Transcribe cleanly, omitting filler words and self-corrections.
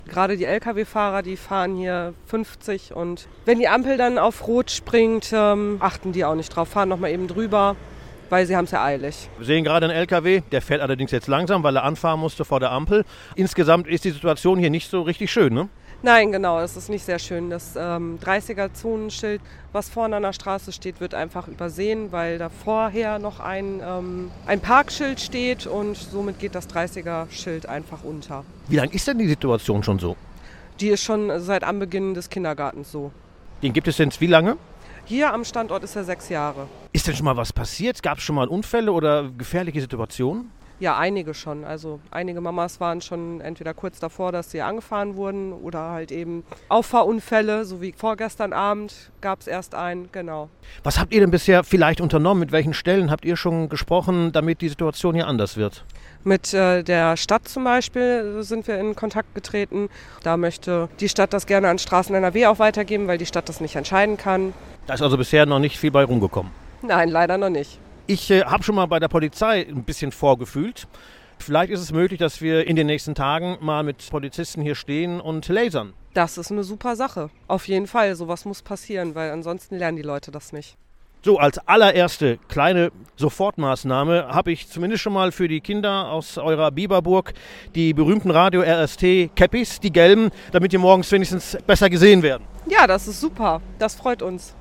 Gerade die Lkw-Fahrer, die fahren hier 50 und wenn die Ampel dann auf Rot springt, achten die auch nicht drauf, fahren nochmal eben drüber, weil sie haben es ja eilig. Wir sehen gerade einen LKW, der fährt allerdings jetzt langsam, weil er anfahren musste vor der Ampel. Insgesamt ist die Situation hier nicht so richtig schön, ne? Nein, genau, es ist nicht sehr schön. Das 30er-Zonenschild, was vorne an der Straße steht, wird einfach übersehen, weil da vorher noch ein Parkschild steht und somit geht das 30er-Schild einfach unter. Wie lange ist denn die Situation schon so? Die ist schon seit Anbeginn des Kindergartens so. Den gibt es denn wie lange? Hier am Standort ist er 6 Jahre. Ist denn schon mal was passiert? Gab es schon mal Unfälle oder gefährliche Situationen? Ja, einige schon. Also einige Mamas waren schon entweder kurz davor, dass sie angefahren wurden oder halt eben Auffahrunfälle, so wie vorgestern Abend gab es erst einen, genau. Was habt ihr denn bisher vielleicht unternommen? Mit welchen Stellen habt ihr schon gesprochen, damit die Situation hier anders wird? Mit der Stadt zum Beispiel sind wir in Kontakt getreten. Da möchte die Stadt das gerne an Straßen NRW auch weitergeben, weil die Stadt das nicht entscheiden kann. Da ist also bisher noch nicht viel bei rumgekommen. Nein, leider noch nicht. Ich habe schon mal bei der Polizei ein bisschen vorgefühlt. Vielleicht ist es möglich, dass wir in den nächsten Tagen mal mit Polizisten hier stehen und lasern. Das ist eine super Sache. Auf jeden Fall, sowas muss passieren, weil ansonsten lernen die Leute das nicht. So, als allererste kleine Sofortmaßnahme habe ich zumindest schon mal für die Kinder aus eurer Biberburg die berühmten Radio RST Käppis, die gelben, damit die morgens wenigstens besser gesehen werden. Ja, das ist super. Das freut uns.